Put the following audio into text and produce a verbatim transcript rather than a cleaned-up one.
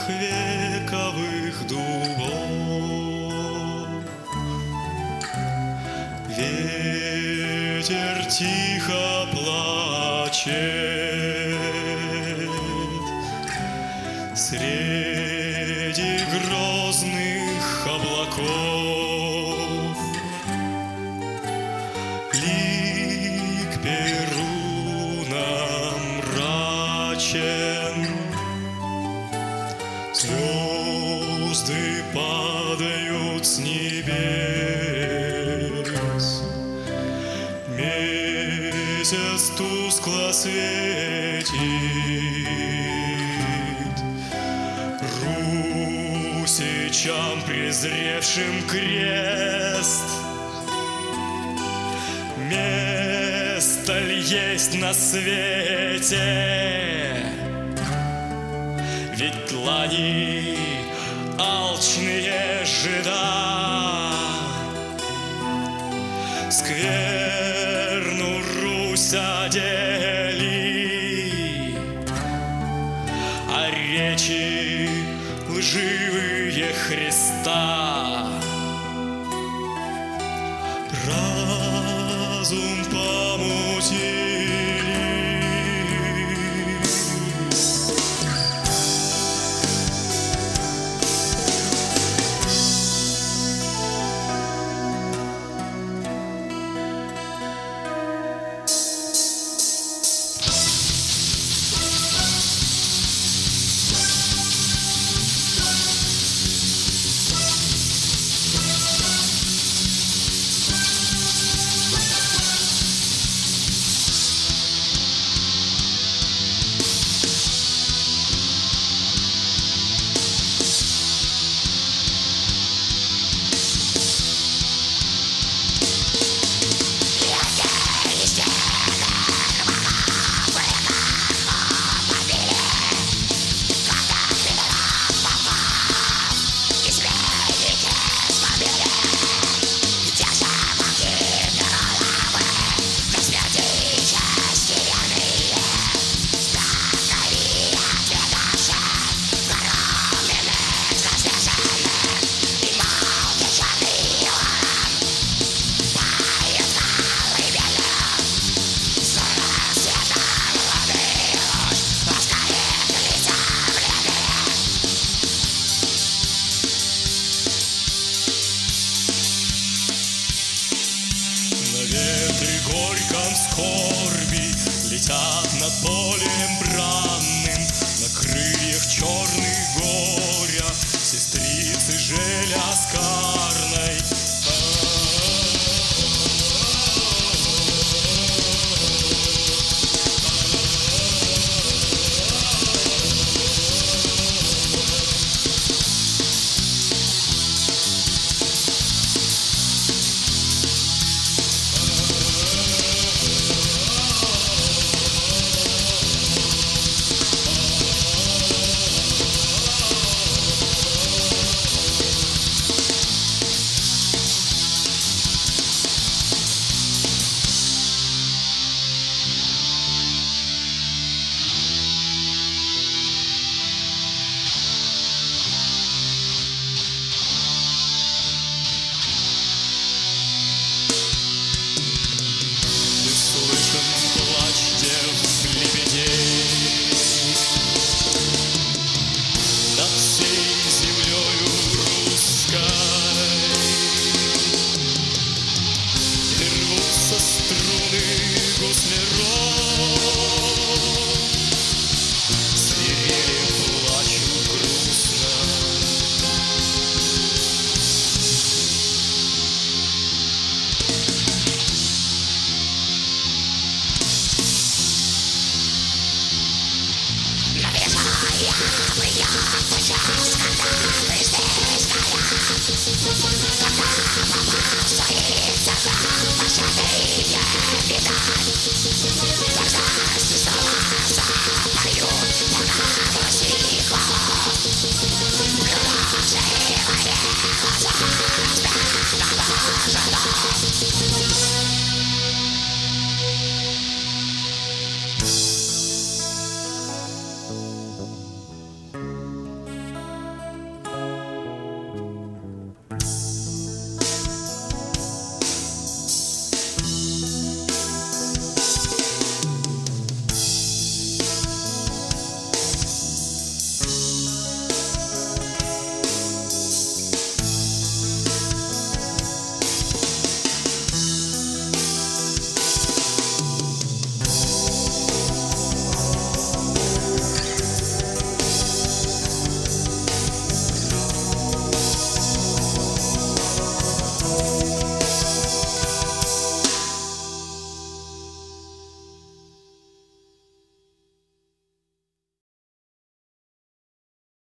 вековых дубов. Ветер тихо плачет среди грозных облаков. Лик Перуна мрачен, звезды падают с небес, месяц тускло светит, русичам презревшим крест. Место ли есть на свете? Ведь длани алчные жида скверну Русь одели, а речи лживые Христа. Разум помутили, горьком скорби летят над полем бранным, на крыльях черных горя сестрицы железкарной. Когда попал, стоит, когда пошли, я видать.